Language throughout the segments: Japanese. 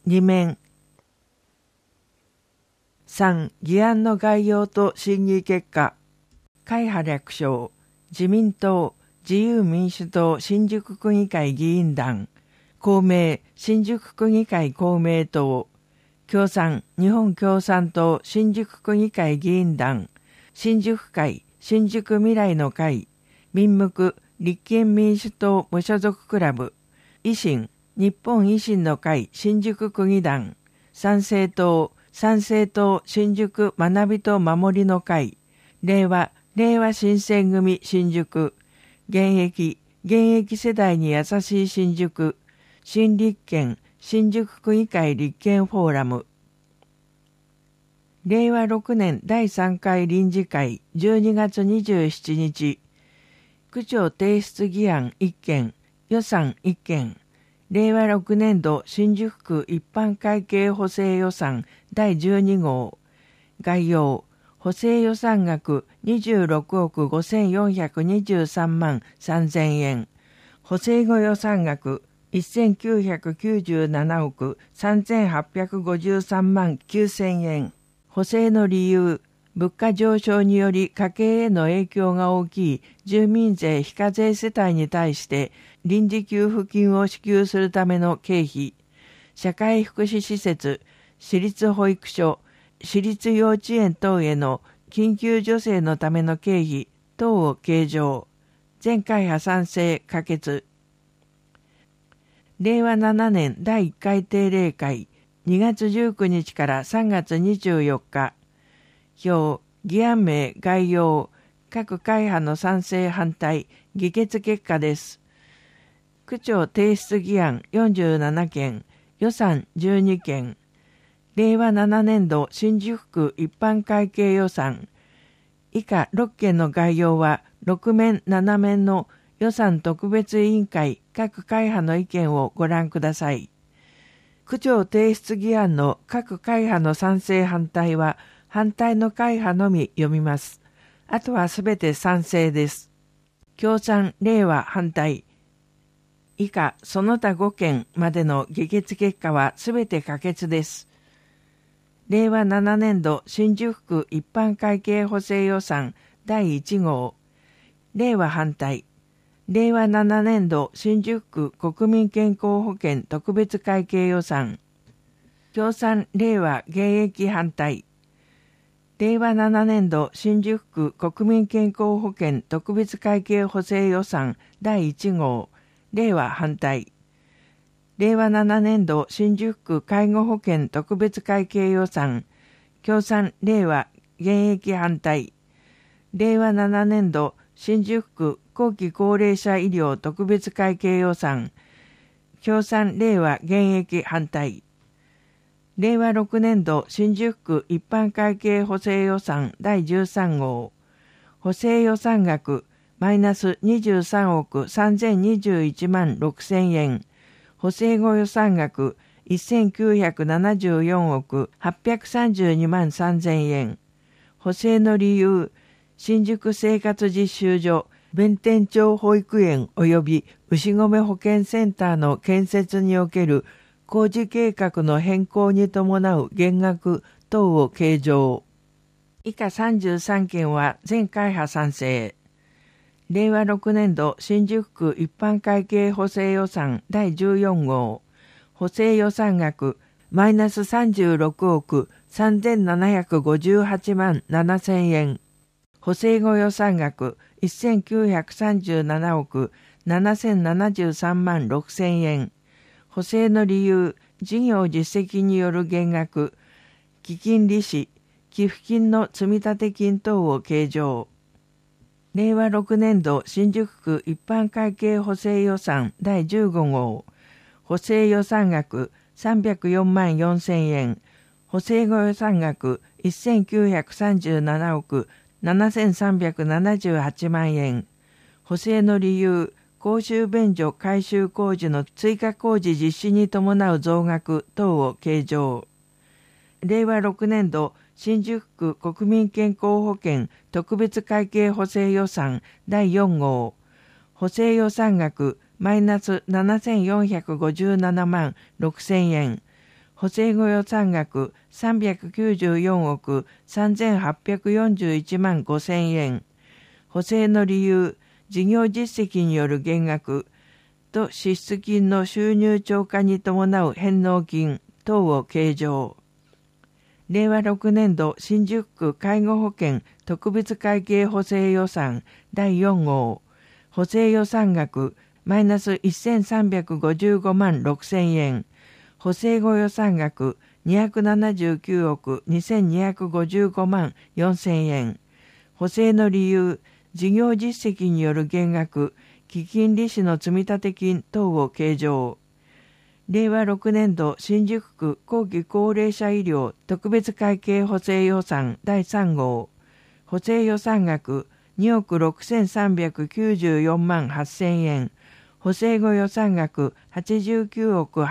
2面。3、議案の概要と審議結果。会派略称、自民党、自由民主党新宿区議会議員団、公明、新宿区議会公明党、共産、日本共産党新宿区議会議員団、新宿会、新宿未来の会、民無、立憲民主党無所属クラブ、維新、日本維新の会新宿区議団、参政党新宿学びと守りの会、令和新選組新宿、現役世代に優しい新宿、新立憲新宿区議会立憲フォーラム。令和6年第3回臨時会12月27日、区長提出議案1件、予算1件、令和6年度新宿区一般会計補正予算第12号、概要、補正予算額26億5423万3000円、補正後予算額1997億3853万9000円、補正の理由、物価上昇により家計への影響が大きい住民税非課税世帯に対して臨時給付金を支給するための経費、社会福祉施設、私立保育所、私立幼稚園等への緊急助成のための経費等を計上。全会派賛成可決。令和7年第1回定例会2月19日から3月24日。表、議案名、概要、各会派の賛成反対、議決結果です。区長提出議案47件、予算12件。令和7年度新宿区一般会計予算。以下6件の概要は6面7面の予算特別委員会各会派の意見をご覧ください。区長提出議案の各会派の賛成反対は反対の会派のみ読みます。あとはすべて賛成です。共産、令和反対。以下その他5件までの議決結果はすべて可決です。令和7年度新宿区一般会計補正予算第1号。令和反対。令和7年度新宿区国民健康保険特別会計予算。共産、令和現役反対。令和7年度新宿区国民健康保険特別会計補正予算第1号。令和反対。令和7年度新宿区介護保険特別会計予算。共産、令和現役反対。令和7年度新宿区後期高齢者医療特別会計予算。共産、令和現役反対。令和6年度新宿区一般会計補正予算第13号。補正予算額マイナス23億3021万6000円。補正後予算額1974億832万3000円。補正の理由、新宿生活実習所、弁天町保育園及び牛込保健センターの建設における工事計画の変更に伴う減額等を計上。以下33件は全会派賛成。令和6年度新宿区一般会計補正予算第14号。補正予算額マイナス36億3758万7000円。補正後予算額1937億7073万6000円。補正の理由、事業実績による減額、基金利子、寄付金の積立金等を計上。令和6年度新宿区一般会計補正予算第15号。補正予算額304万4000円。補正後予算額1937億7378万円。補正の理由、公衆便所改修工事の追加工事実施に伴う増額等を計上。令和6年度新宿区国民健康保険特別会計補正予算第4号。補正予算額マイナス7457万6000円。補補正後予算額394億3841万5千円。補正の理由、事業実績による減額と支出金の収入超過に伴う返納金等を計上。令和6年度新宿区介護保険特別会計補正予算第4号。補正予算額マイナス1355万6千円。補正後予算額279億2255万4千円。補正の理由、事業実績による減額、基金利子の積立金等を計上。令和6年度新宿区後期高齢者医療特別会計補正予算第3号。補正予算額2億6394万8千円。補正後予算額89億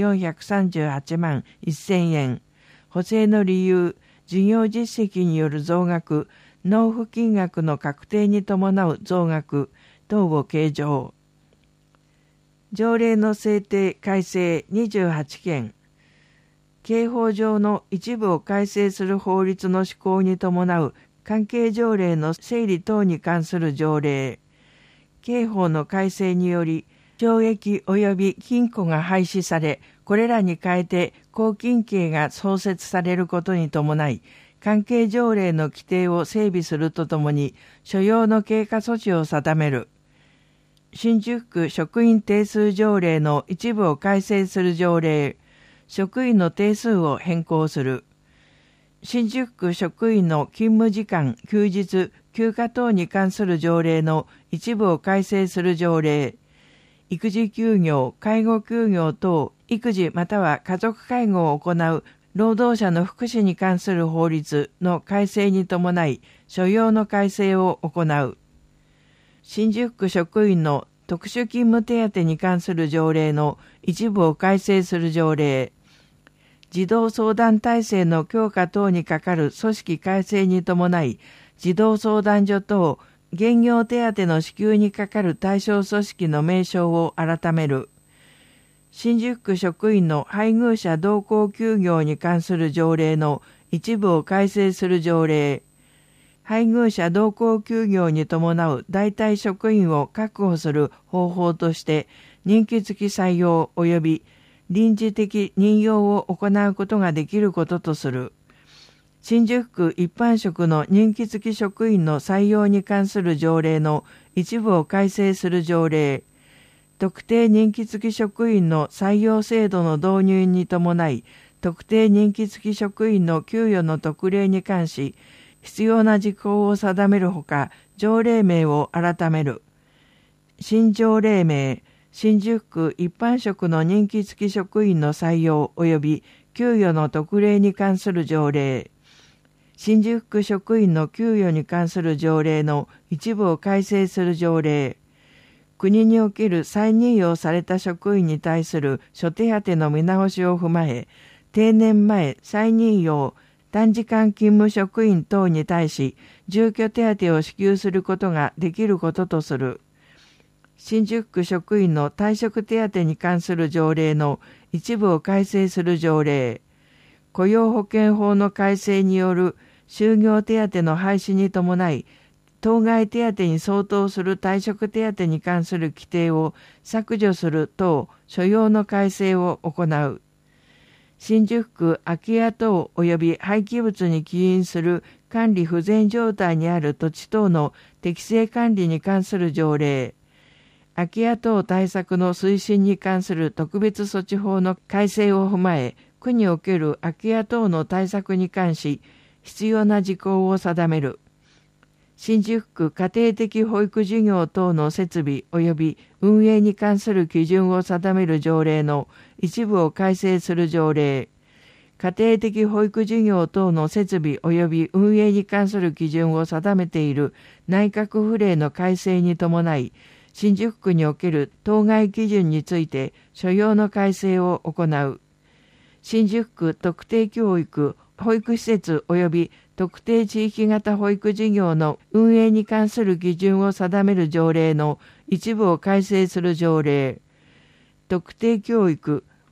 8438万1千円。補正の理由、事業実績による増額、納付金額の確定に伴う増額等を計上。条例の制定改正28件。刑法上の一部を改正する法律の施行に伴う関係条例の整理等に関する条例。刑法の改正により、懲役及び禁錮が廃止され、これらに変えて拘禁刑が創設されることに伴い、関係条例の規定を整備するとともに、所要の経過措置を定める。新宿区職員定数条例の一部を改正する条例、職員の定数を変更する。新宿区職員の勤務時間、休日、休暇等に関する条例の一部を改正する条例、育児休業、介護休業等、育児または家族介護を行う労働者の福祉に関する法律の改正に伴い、所要の改正を行う。新宿区職員の特殊勤務手当に関する条例の一部を改正する条例、児童相談体制の強化等にかかる組織改正に伴い、児童相談所等、減業手当の支給にかかる対象組織の名称を改める。新宿区職員の配偶者同行休業に関する条例の一部を改正する条例、配偶者同行休業に伴う代替職員を確保する方法として、任期付き採用及び臨時的任用を行うことができることとする。新宿区一般職の任期付き職員の採用に関する条例の一部を改正する条例、特定任期付き職員の採用制度の導入に伴い、特定任期付き職員の給与の特例に関し、必要な事項を定めるほか、条例名を改める。新条例名、新宿区一般職の任期付き職員の採用及び給与の特例に関する条例、新宿区職員の給与に関する条例の一部を改正する条例、国における再任用された職員に対する諸手当の見直しを踏まえ、定年前再任用短時間勤務職員等に対し、住居手当を支給することができることとする。新宿区職員の退職手当に関する条例の一部を改正する条例、雇用保険法の改正による就業手当の廃止に伴い、当該手当に相当する退職手当に関する規定を削除する等、所要の改正を行う。新宿区空き家等及び廃棄物に起因する管理不全状態にある土地等の適正管理に関する条例、空き家等対策の推進に関する特別措置法の改正を踏まえ、区における空き家等の対策に関し、必要な事項を定める。新宿区家庭的保育事業等の設備及び運営に関する基準を定める条例の一部を改正する条例、家庭的保育事業等の設備及び運営に関する基準を定めている内閣府令の改正に伴い、新宿区における当該基準について所要の改正を行う。新宿区特定教育、保育施設及び特定地域型保育事業の運営に関する基準を定める条例の一部を改正する条例、特定教育、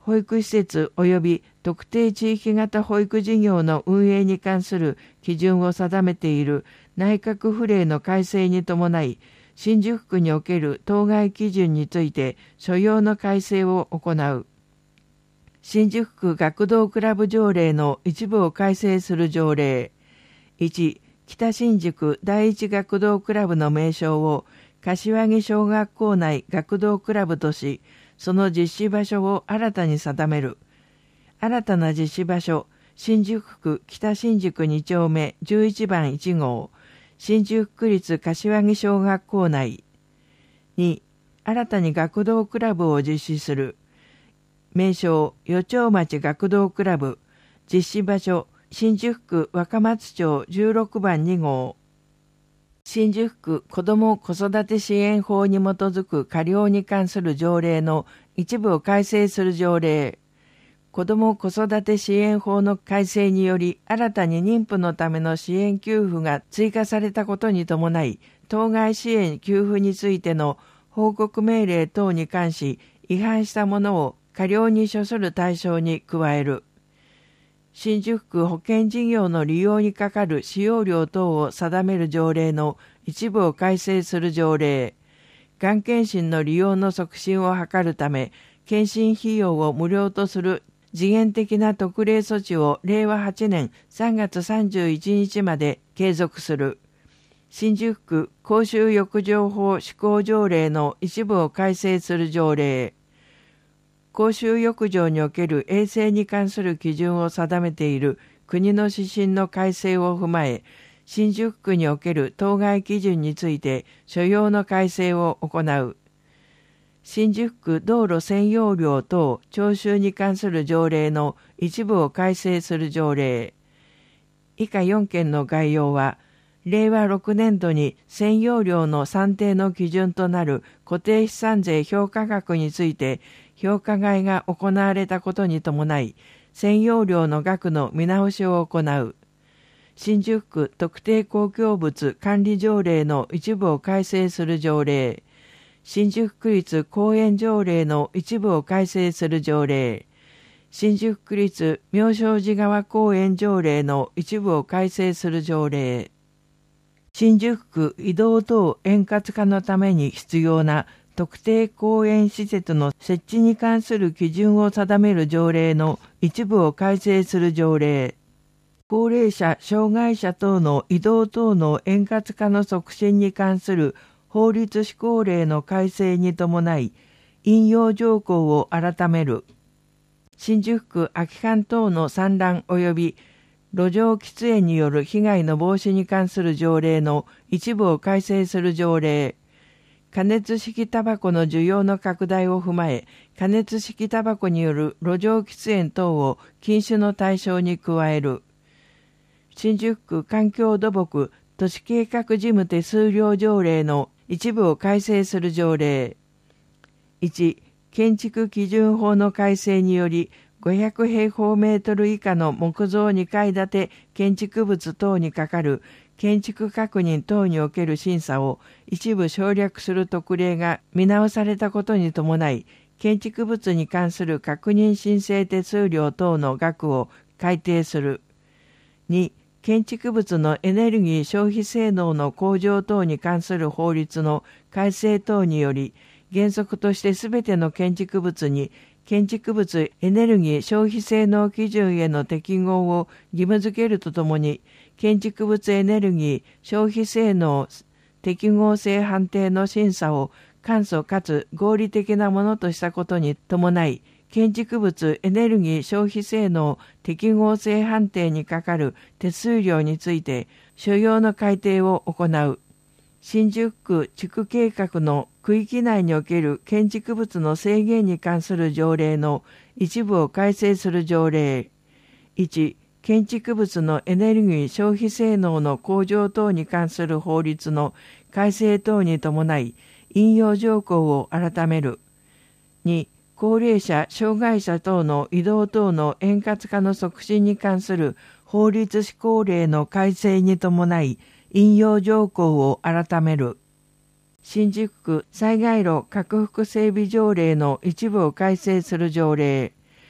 保育施設及び特定地域型保育事業の運営に関する基準を定めている内閣府令の改正に伴い、新宿区における当該基準について所要の改正を行う。新宿区学童クラブ条例の一部を改正する条例。1、北新宿第一学童クラブの名称を柏木小学校内学童クラブとし、その実施場所を新たに定める。新たな実施場所、新宿区北新宿2丁目11番1号、新宿区立柏木小学校内。2、新たに学童クラブを実施する。名称、余町町学童クラブ。実施場所、新宿区若松町16番2号。新宿区子ども子育て支援法に基づく過料に関する条例の一部を改正する条例。子ども子育て支援法の改正により新たに妊婦のための支援給付が追加されたことに伴い、当該支援給付についての報告命令等に関し違反したものを過料に処する対象に加える。新宿区保健事業の利用にかかる使用料等を定める条例の一部を改正する条例。がん検診の利用の促進を図るため、検診費用を無料とする時限的な特例措置を令和8年3月31日まで継続する。新宿区公衆浴場法施行条例の一部を改正する条例。公衆浴場における衛生に関する基準を定めている国の指針の改正を踏まえ、新宿区における当該基準について所要の改正を行う。新宿区道路占用料等徴収に関する条例の一部を改正する条例。以下4件の概要は、令和6年度に占用料の算定の基準となる固定資産税評価額について評価外が行われたことに伴い、占用料の額の見直しを行う。新宿区特定公共物管理条例の一部を改正する条例。新宿区立公園条例の一部を改正する条例。新宿区立妙正寺川公園条例の一部を改正する条例。新宿区移動等円滑化のために必要な特定公園施設の設置に関する基準を定める条例の一部を改正する条例。高齢者、障害者等の移動等の円滑化の促進に関する法律施行令の改正に伴い、引用条項を改める。新宿区空き館等の散乱及び路上喫煙による被害の防止に関する条例の一部を改正する条例。加熱式タバコの需要の拡大を踏まえ、加熱式タバコによる路上喫煙等を禁酒の対象に加える。新宿区環境土木都市計画事務手数料条例の一部を改正する条例。1、建築基準法の改正により、500平方メートル以下の木造2階建て建築物等にかかる建築確認等における審査を一部省略する特例が見直されたことに伴い、建築物に関する確認申請手数料等の額を改定する。2、建築物のエネルギー消費性能の向上等に関する法律の改正等により、原則としてすべての建築物に建築物エネルギー消費性能基準への適合を義務付けるとともに、建築物エネルギー消費性能適合性判定の審査を簡素かつ合理的なものとしたことに伴い、建築物エネルギー消費性能適合性判定にかかる手数料について所要の改定を行う。新宿区地区計画の区域内における建築物の制限に関する条例の一部を改正する条例。1、建築物のエネルギー消費性能の向上等に関する法律の改正等に伴い、引用条項を改める。2、高齢者、障害者等の移動等の円滑化の促進に関する法律施行令の改正に伴い、引用条項を改める。新宿区災害路拡幅整備条例の一部を改正する条例。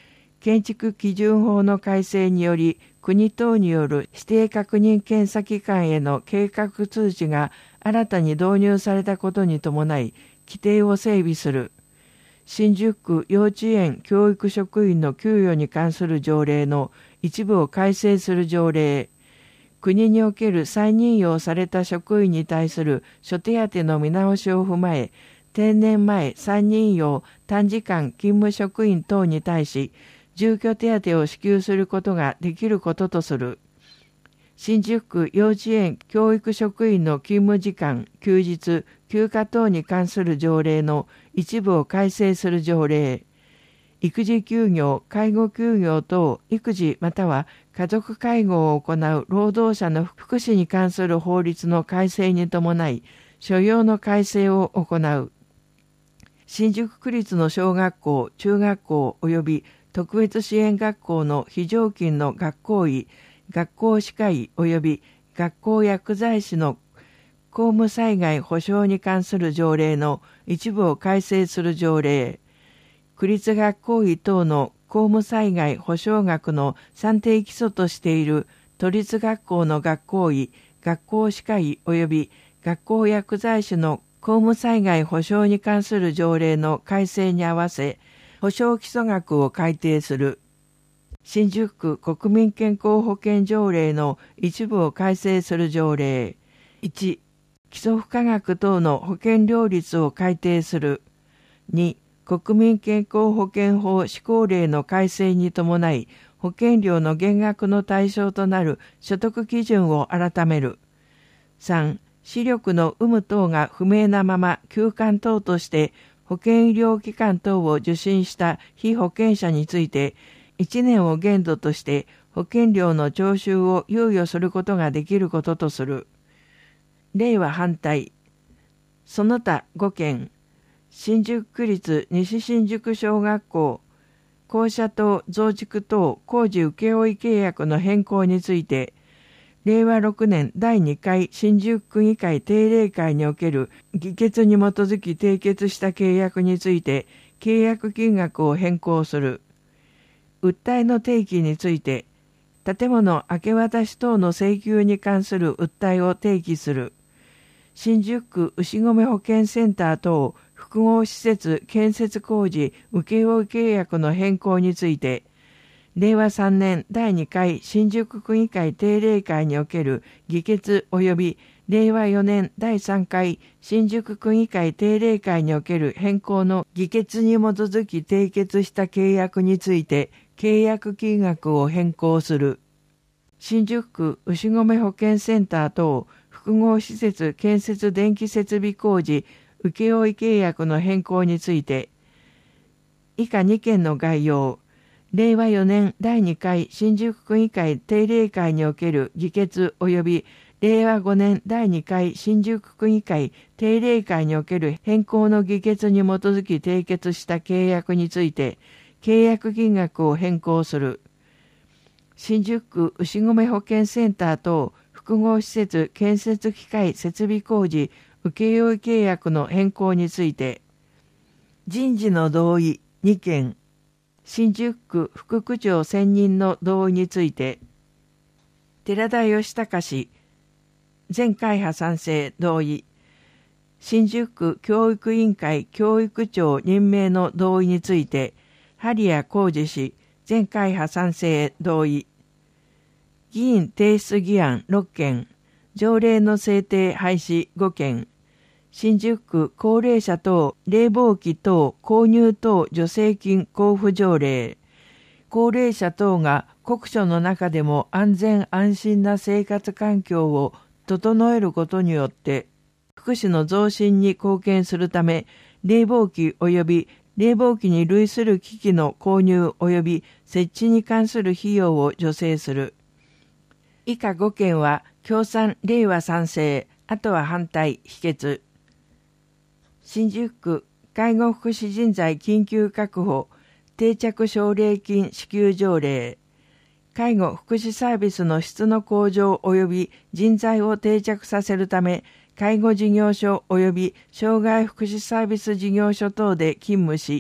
建築基準法の改正により、国等による指定確認検査機関への計画通知が新たに導入されたことに伴い、規定を整備する。新宿区幼稚園教育職員の給与に関する条例の一部を改正する条例。国における再任用された職員に対する諸手当の見直しを踏まえ、定年前再任用短時間勤務職員等に対し、住居手当を支給することができることとする。新宿区幼稚園教育職員の勤務時間、休日、休暇等に関する条例の一部を改正する条例。育児休業、介護休業等、育児または家族介護を行う労働者の福祉に関する法律の改正に伴い、所要の改正を行う。新宿区立の小学校、中学校及び特別支援学校の非常勤の学校医、学校歯科医及び学校薬剤師の公務災害保障に関する条例の一部を改正する条例。区立学校医等の公務災害保障額の算定基礎としている都立学校の学校医、学校歯科医及び学校薬剤師の公務災害保障に関する条例の改正に合わせ、保障基礎額を改定する。新宿区国民健康保険条例の一部を改正する条例。1、基礎付加額等の保険料率を改定する。2、国民健康保険法施行令の改正に伴い、保険料の減額の対象となる所得基準を改める。3、視力の有無等が不明なまま休館等として保険医療機関等を受診した被保険者について、1年を限度として保険料の徴収を猶予することができることとする。令和反対。その他5件。新宿区立西新宿小学校、校舎等増築等工事請負契約の変更について、令和6年第2回新宿区議会定例会における議決に基づき締結した契約について、契約金額を変更する。訴えの提起について、建物明け渡し等の請求に関する訴えを提起する。新宿区牛込保健センター等複合施設建設工事請負契約の変更について、令和3年第2回新宿区議会定例会における議決及び令和4年第3回新宿区議会定例会における変更の議決に基づき締結した契約について契約金額を変更する。新宿区牛込保健センター等複合施設建設電気設備工事請負契約の変更について、以下2件の概要。令和4年第2回新宿区議会定例会における議決及び令和5年第2回新宿区議会定例会における変更の議決に基づき締結した契約について、契約金額を変更する。新宿区牛込保健センター等複合施設建設機械設備工事請負契約の変更について、人事の同意2件、新宿区副区長選任の同意について、寺田義孝氏、全会派賛成同意、新宿区教育委員会教育長任命の同意について、針谷浩二氏、全会派賛成同意、議員提出議案6件、条例の制定廃止5件、新宿区高齢者等冷房機等購入等助成金交付条例。高齢者等が国所の中でも安全安心な生活環境を整えることによって福祉の増進に貢献するため、冷房機及び冷房機に類する機器の購入及び設置に関する費用を助成する。以下5件は共産令和賛成、あとは反対否決。新宿区介護福祉人材緊急確保定着奨励金支給条例。介護福祉サービスの質の向上及び人材を定着させるため、介護事業所及び障害福祉サービス事業所等で勤務し、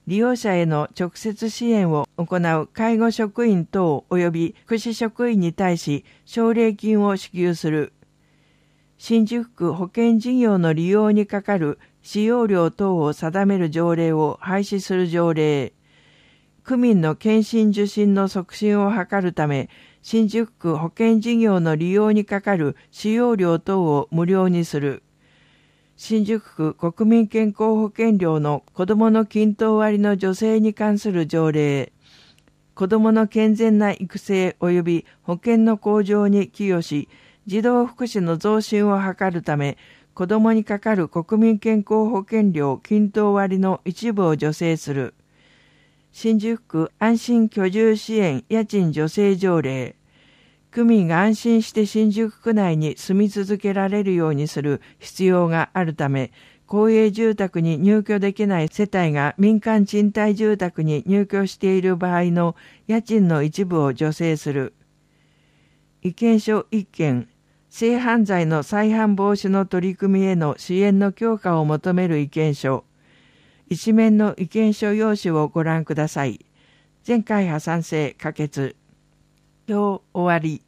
利用者への直接支援を行う介護職員等及び福祉職員に対し奨励金を支給する。新宿区保健事業の利用にかかる使用料等を定める条例を廃止する条例。区民の検診受診の促進を図るため、新宿区保健事業の利用にかかる使用料等を無料にする。新宿区国民健康保険料の子どもの均等割の助成に関する条例。子どもの健全な育成及び保健の向上に寄与し、児童福祉の増進を図るため、子どもにかかる国民健康保険料均等割の一部を助成する。新宿区安心居住支援家賃助成条例。区民が安心して新宿区内に住み続けられるようにする必要があるため、公営住宅に入居できない世帯が民間賃貸住宅に入居している場合の家賃の一部を助成する。意見書1件、性犯罪の再犯防止の取り組みへの支援の強化を求める意見書。一面の意見書用紙をご覧ください。全会派賛成可決。表終わり。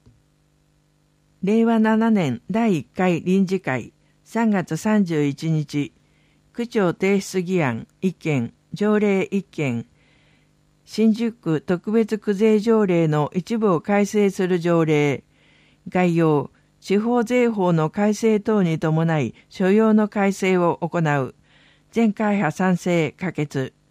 令和7年第1回臨時会3月31日、区長提出議案1件、条例1件、新宿区特別区税条例の一部を改正する条例、概要、地方税法の改正等に伴い所要の改正を行う。全会派賛成可決。